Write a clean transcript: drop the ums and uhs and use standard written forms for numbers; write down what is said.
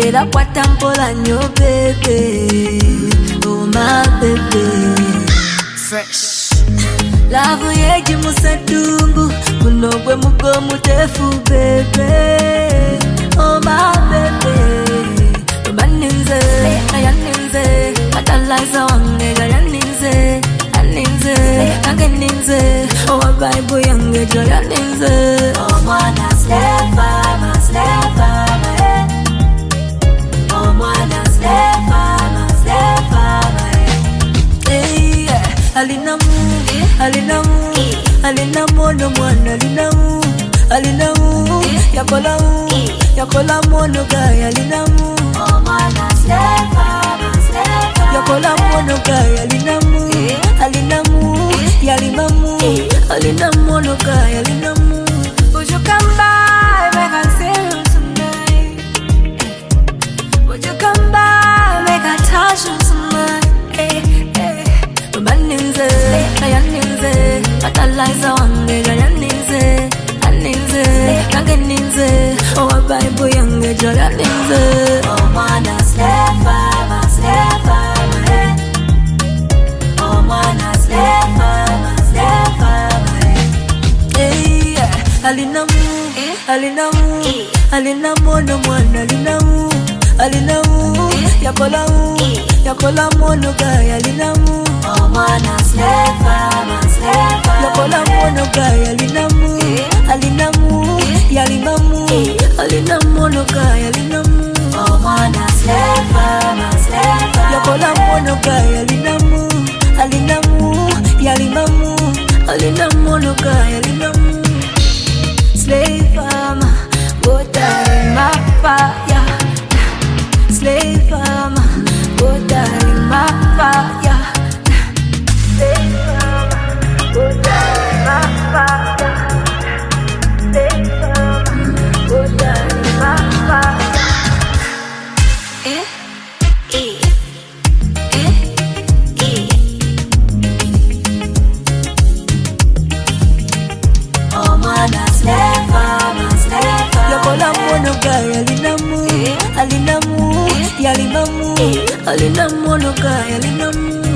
Era kwatampola nyo baby. Oh my baby. Fresh. Love yeji musadungu, munogwe mugo mutefu baby. Oh my baby. Baninze, ayaninze, atalaza wange ayaninze, aninze, angeninze, oh Bible yange ayaninze. Oh mwana slepa, oh mwana slepa, Hey, alinamu, alinamu, alinamu no mwana alinamu, alinamu, yakola mono gaya alinamu. oh mwana slepa, Yakola mono gaya alinamu, alinamu, yalimamu, alinamu no gaya alinamu. Would you come by, make I see you tonight? Would you come by, make I touch you tonight? Baninze, ayaninze, atalaza wange ayaninze, aninze, angeninze, oh Bible yange ayaninze. oh mwana slepa, oh mwana slepa, Hey, alinamu, alinamu, alinamu no mwana alinamu, alinamu, yakola mono gaya alinamu. oh mwana slepa, Yakola mono gaya alinamu, alinamu, yalimamu, alinamu no gaya alinamu. oh mwana slepa, Yakola mono gaya alinamu, alinamu, yalimamu, alinamu no gaya alinamu. Slave farmer, water in my fire. Slave farmer, water in my fire. Slave farmer, water in my fire. Slave farmer, water in my fire. oh mwana slepa, Yakola mono gaya alinamu, alinamu, yalimamu, alinamu no gaya alinamu.